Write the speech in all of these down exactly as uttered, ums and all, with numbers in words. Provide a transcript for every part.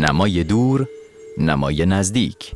نمای دور، نمای نزدیک.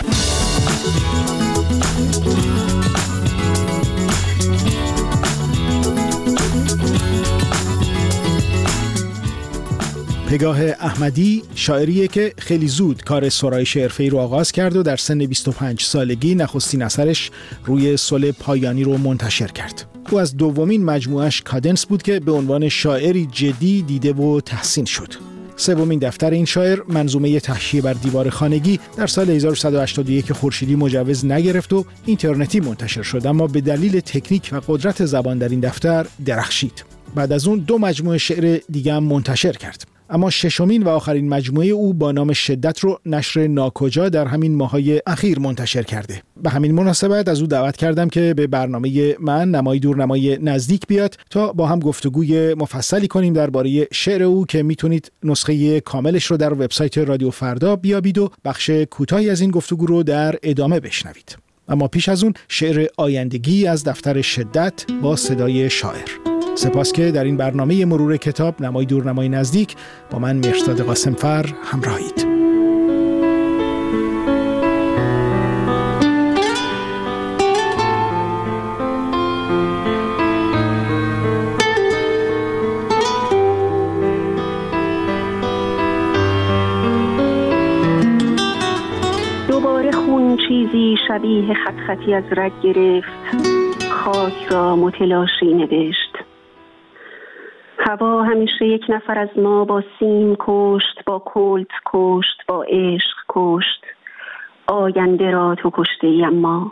پگاه احمدی شاعریه که خیلی زود کار سرایش حرفه‌ای رو آغاز کرد و در سن بیست و پنج سالگی نخستین اثرش روی صلح پایانی رو منتشر کرد. او از دومین مجموعش کادنس بود که به عنوان شاعری جدی دیده و تحسین شد. سومین دفتر این شاعر، منظومه تحشیه بر دیوار خانگی، در سال هزار و صد و هشتاد و یک خورشیدی مجوز نگرفت و اینترنتی منتشر شد، اما به دلیل تکنیک و قدرت زبان در این دفتر درخشید. بعد از اون دو مجموعه شعر دیگه هم منتشر کرد. اما ششمین و آخرین مجموعه او با نام شدت رو نشر ناکجا در همین ماهای اخیر منتشر کرده. به همین مناسبت از او دعوت کردم که به برنامه من نمای دور نمای نزدیک بیاد تا با هم گفتگوی مفصلی کنیم درباره شعر او که میتونید نسخه کاملش رو در وبسایت رادیو فردا بیابید و بخش کوتاهی از این گفتگو رو در ادامه بشنوید. اما پیش از اون شعر آیندگی از دفتر شدت با صدای شاعر. سپاس که در این برنامه مرور کتاب نمای دور نمای نزدیک با من مهرداد قاسمفر همراهید. دوباره خون چیزی شبیه خط خطی از رگ گرفت، خاک را متلاشی نوشت. هوا همیشه یک نفر از ما با سیم کشت، با کلت کشت، با عشق کشت. آینده را تو کشته ای، اما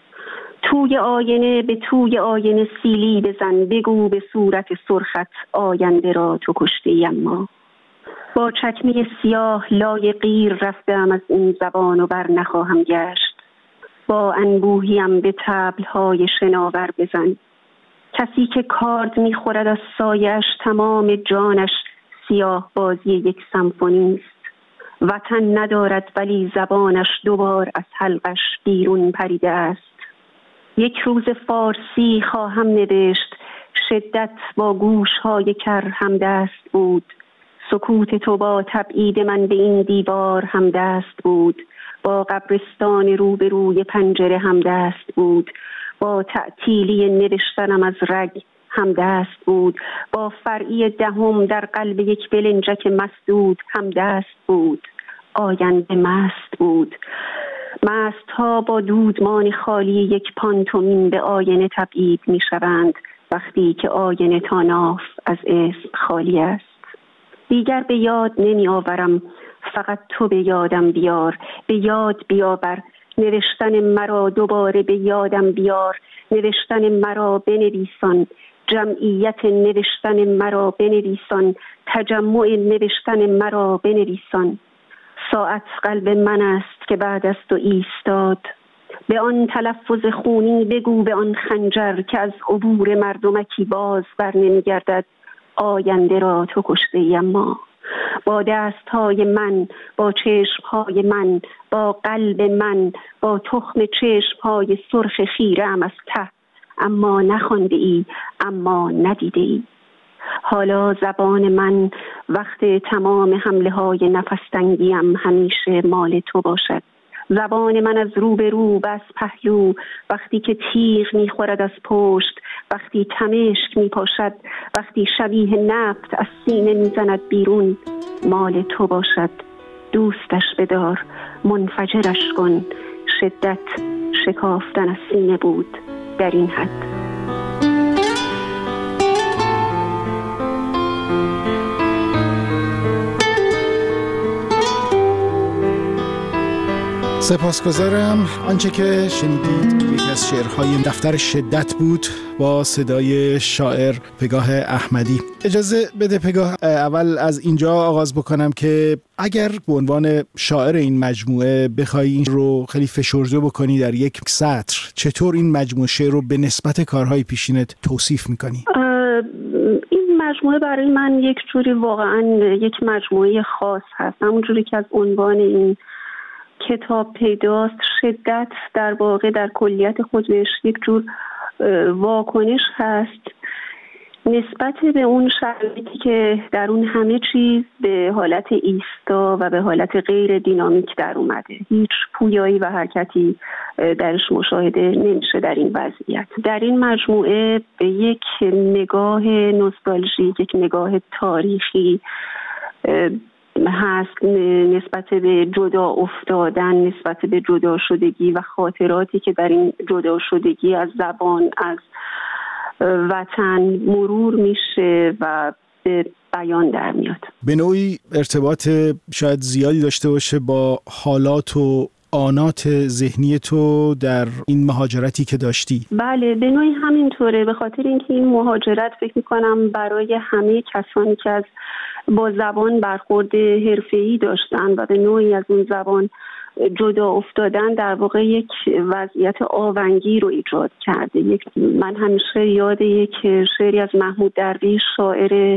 توی آینه به توی آینه سیلی بزن، بگو به صورت سرخت آینده را تو کشته ای. اما با چکمه سیاه لای غیر رفتم از این زبان و بر نخواهم گشت. با انبوهیم به طبل‌های شناور بزن. کسی که کارد می‌خورد از سایش، تمام جانش سیاه بازی یک سمفونی است. وطن ندارد ولی زبانش دوبار از حلقش بیرون پریده است. یک روز فارسی خواهم نوشت، شدت با گوش‌های کر همدست بود. سکوت تو با تبعید من به این دیوار همدست بود. با قبرستان روبروی پنجره همدست بود. با تعطیلی نوشتنم از رگ همدست بود. با فرعی دهم در قلب یک بلنجک مسدود همدست بود. آینده مست بود. مست ها با دودمان خالی یک پانتومین به آینه تبعید می شوند وقتی که آینه تا ناف از اسم خالی است. دیگر به یاد نمی آورم، فقط تو به یادم بیار. به یاد بیاور نوشتن مرا، دوباره به یادم بیار. نوشتن مرا بنویسان، جمعیت نوشتن مرا بنویسان، تجمع نوشتن مرا بنویسان. ساعت قلب من است که بعد از تو ایستاد. به آن تلفظ خونی بگو، به آن خنجر که از عبور مردمکی باز بر نمیگردد. آینده را تو کشته ای، اما با دستهای من، با چشمهای من، با قلب من، با تخم چشمهای سرخ خیره‌ام از ته. اما نخوانده ای، اما ندیده ای. حالا زبان من وقت تمام حمله های نفس‌تنگیم همیشه مال تو باشد. زبان من از رو به رو و از پهلو، وقتی که تیغ میخورد از پشت، وقتی تمشک میپاشد، وقتی شبیه نفت از سینه میزند بیرون، مال تو باشد. دوستش بدار، منفجرش کن. شدت شکافتن از سینه بود در این حد. سپاسگزارم. آنچه که شنیدید یکی از شعرهای دفتر شدت بود با صدای شاعر پگاه احمدی. اجازه بده پگاه اول از اینجا آغاز بکنم که اگر به عنوان شاعر این مجموعه بخوای این رو خیلی فشرده بکنی در یک سطر، چطور این مجموعه شعر رو به نسبت کارهای پیشینت توصیف میکنی؟ این مجموعه برای من یک جوری واقعا یک مجموعه خاص هست. همونجوری که از عنوان این کتاب پیداست، شدت در واقع در کلیت خودش یک جور واکنش هست نسبت به اون شرایطی که در اون همه چیز به حالت ایستا و به حالت غیر دینامیک در اومده، هیچ پویایی و حرکتی درش مشاهده نمیشه در این وضعیت. در این مجموعه به یک نگاه نوستالژیک، یک نگاه تاریخی هست نسبت به جدا افتادن، نسبت به جدا شدگی و خاطراتی که در این جدا شدگی از زبان، از وطن مرور میشه و به بیان در میاد. به نوعی ارتباط شاید زیادی داشته باشه با حالات و آنات ذهنی تو در این مهاجرتی که داشتی. بله، به نوعی همینطوره، به خاطر اینکه این مهاجرت فکر میکنم برای همه کسانی که از با زبان برخورد حرفه‌ای داشتن و به نوعی از اون زبان جدا افتادن در واقع یک وضعیت آونگی رو ایجاد کرده. یک من همیشه یاد یک شعری از محمود درویش، شاعر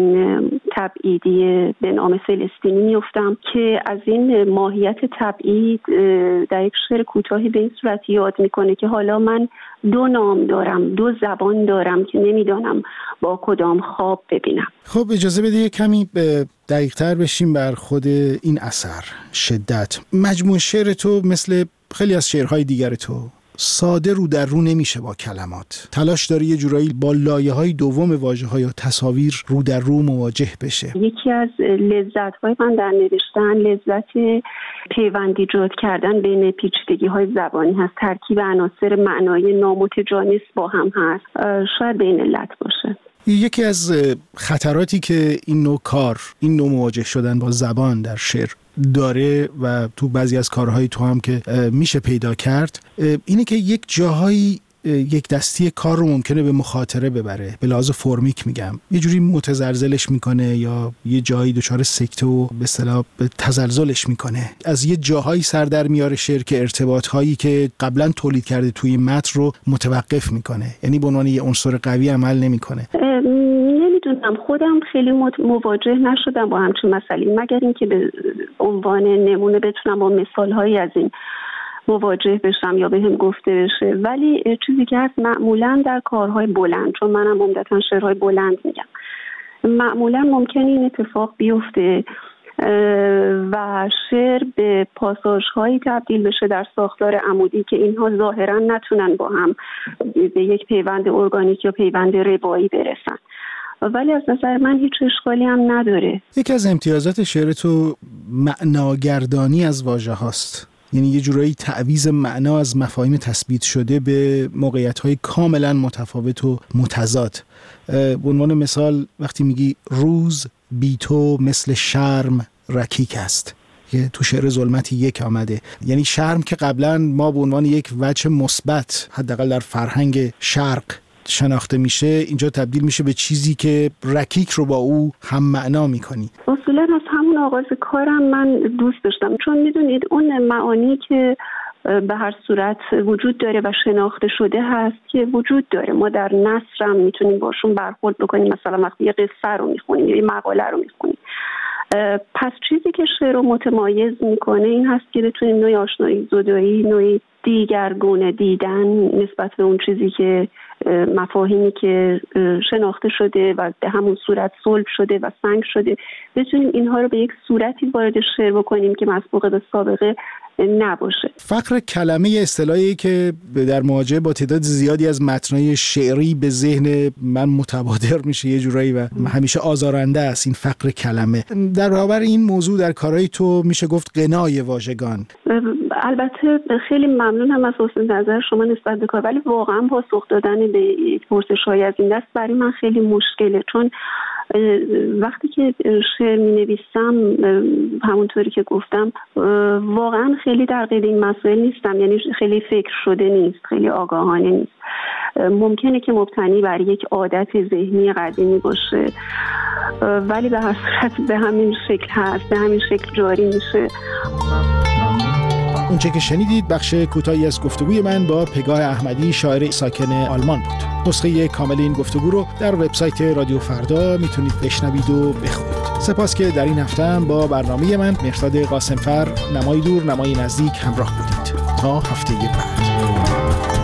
تبعیدی به نام فلسطینی میفتم که از این ماهیت تبعید در یک شعر کوتاهی به این صورت یاد میکنه که حالا من دو نام دارم، دو زبان دارم که نمیدانم با کدام خواب ببینم. خب اجازه بده کمی دقیق تر بشیم بر خود این اثر شدت. مجموع شعر تو مثل خیلی از شعرهای دیگر تو ساده رو در رو نمیشه با کلمات. تلاش داری یه جورایی با لایه‌های دوم واژه‌ها یا تصاویر رو در رو مواجه بشه. یکی از لذت‌های من در نوشتن لذت پیوند ایجاد کردن بین پیچیدگی‌های زبانی هست. ترکیب عناصر معنایی نامتجانس با هم هست. شاید به این علت باشه. یکی از خطراتی که این نوع کار، این نوع مواجه شدن با زبان در شعر داره و تو بعضی از کارهای تو هم که میشه پیدا کرد، اینه که یک جاهایی یک دستی کار رو ممکنه به مخاطره ببره. به لحاظ فرمیک میگم، یه جوری متزلزلش میکنه یا یه جایی دچار سکته و به اصطلاح تزلزلش میکنه. از یه جاهایی سر در میاره شعر که ارتباط هایی که قبلا تولید کرده توی متن رو متوقف میکنه، یعنی به عنوان یه عنصر قوی عمل نمیکنه. نمیدونم، خودم خیلی مواجه نشدم با همچین مسئله، مگر اینکه به عنوان نمونه بتونم با مثال هایی از این مواجه بشم یا بهم گفته بشه. ولی چیزی که هست معمولا در کارهای بلند، چون منم عمدتاً شعرهای بلند میگم، معمولا ممکنه این اتفاق بیفته و شعر به پاساژهایی تبدیل بشه در ساختار عمودی که اینها ظاهرا نتونن با هم به یک پیوند ارگانیک یا پیوند ربایی برسن. ولی از نظر من هیچ اشکالی هم نداره. یکی از امتیازات شعر تو معناگردانی از واژه هاست، یعنی یه جورایی تعویض معنا از مفاهیم تثبیت شده به موقعیت‌های کاملا متفاوت و متضاد. به عنوان مثال وقتی میگی روز بی تو مثل شرم رکیک است، که تو شعر ظلمتی یک آمده، یعنی شرم که قبلا ما به عنوان یک وجه مثبت حداقل در فرهنگ شرق شناخته میشه، اینجا تبدیل میشه به چیزی که رکیک رو با او هم معنا میکنی. اصولا از همون آغاز کارم من دوست داشتم، چون میدونید اون معانی که به هر صورت وجود داره و شناخته شده هست که وجود داره، ما در نثر هم میتونیم باشون برخورد بکنیم. مثلا وقتی یه قصه رو میخونیم یا یه مقاله رو میخونیم، پس چیزی که شعر رو متمایز میکنه این هست که بتونیم نوعی آشنایی زدایی، نوعی دیگرگونه دیدن نسبت به اون چیزی که مفاهیمی که شناخته شده و به همون صورت صلب شده و سنگ شده، بتونیم اینها رو به یک صورتی وارد شعر بکنیم که مسبوق به سابقه نباشه. فقر کلمه اصطلاحی که در مواجهه با تعداد زیادی از متن‌های شعری به ذهن من متبادر میشه یه جورایی و همیشه آزارنده است، این فقر کلمه. در برابر این موضوع در کارهای تو میشه گفت غنای واژگان. البته خیلی ممنونم از حسن نظر شما نسبت به کار، ولی واقعا پاسخ دادن به پرسش‌های از این دست برای من خیلی مشکله، چون وقتی که شعر می نویسم همونطوری که گفتم واقعا خیلی در قید این مسائل نیستم، یعنی خیلی فکر شده نیست، خیلی آگاهانه نیست. ممکنه که مبتنی بر یک عادت ذهنی قدیمی باشه، ولی به هر صورت به همین شکل هست، به همین شکل جاری میشه. اونچه که شنیدید بخش کوتاهی از گفتگوی من با پگاه احمدی، شاعر ساکن آلمان بود. نسخه کامل این گفتگو رو در وبسایت رادیو فردا میتونید بشنوید و بخونید. سپاس که در این هفته هم با برنامه من مهرداد قاسمفر، نمای دور نمای نزدیک همراه بودید. تا هفته بعد.